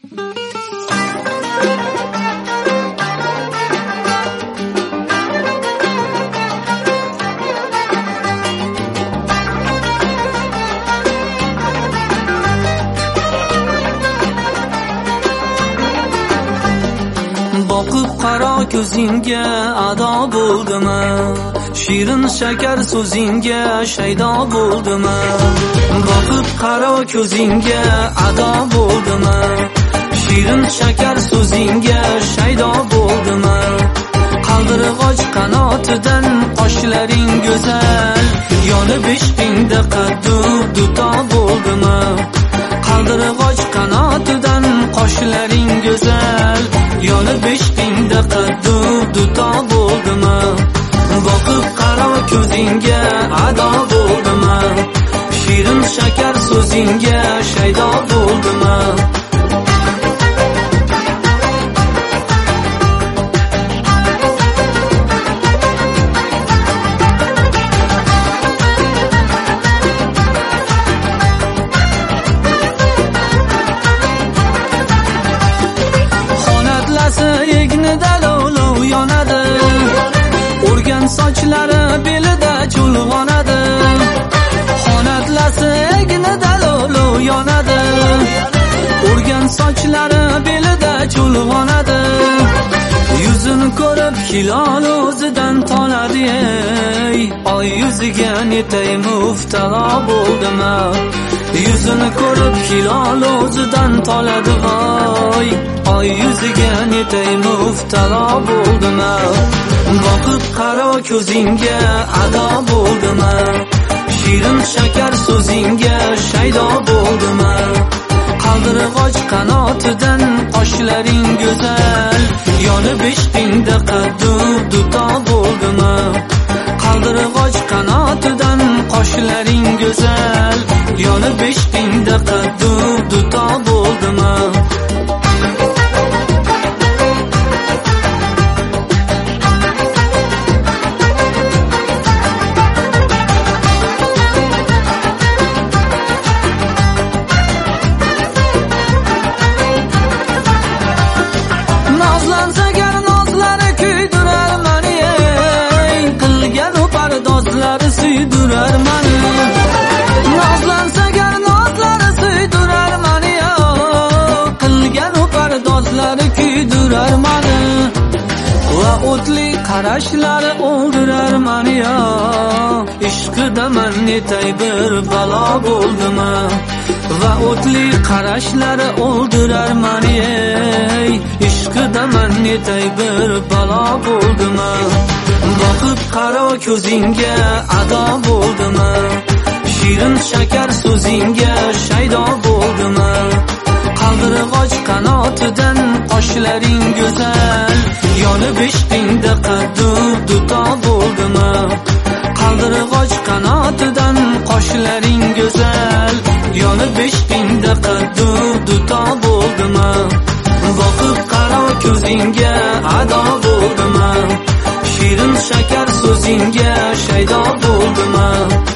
Boqib qaro ko'zingga ado bo'ldimi, shirin shakar so'zingga shaydo bo'ldimi. Boqib qaro ko'zingga ado bo'ldimi, shirin shakar so'zingga shaydo bo'ldimi. Qaldirg'och qanotidan qoshlaring go'zal, yonib ishqingda qaddu duto bo'ldimi. Qaldirg'och qanotidan qoshlaring go'zal, yonib ishqingda qaddu duto bo'ldimi. Boqib qaro ko'zingga ado bo'ldimi, shirin shakar so'zingga shaydo bo'ldimi. Egnida lovlov yonadi, o'rgan sochlari belida chulg'onadi. Xonatlasi egnida lovlov yonadi, o'rgan sochlari belida chulg'onadi. Yuzini ko'rib hilol o'zidan toladi, ey oy yuziga netay muftalo bo'ldimi. Yuzini ko'rib hilol o'zidan toladi, voy oy yuziga netay muftalo bo'ldimi. Boqib qaro ko'zingga ado bo'ldimi, shirin shakar so'zingga shaydo bo'ldimi. Qaldirg'och qanotidan qoshlaring go'zal, yonib ishqingda qaddu duto bo'ldimi. Qaldirg'och qanotidan qoshlaring go'zal, yonib ishqingda qaddu duto bo'ldimi. Suydurar mani, nozlansa gar nozlari suydurar mani, qilgan u pardozlari kuydirar mani. Va o'tli qarashlari o'ldirar mani, ishqida man netay bir balo bo'ldimi. Va o'tli qarashlari o'ldirar mani, ishqida man netay bir balo bo'ldimi. Boqib qaro ko'zingga ado bo'ldimi, shirin shakar so'zingga shaydo bo'ldimi. Qaldirg'och qanotidan qoshlaring go'zal, yonib ishqingda qaddu duto bo'ldimi. Qaldirg'och qanotidan qoshlaring go'zal, yonib ishqingda qaddu duto bo'ldimi. Boqib qaro ko'zingga ado bo'ldimi, shirin shakar so'zingga shaydo bo'ldimi.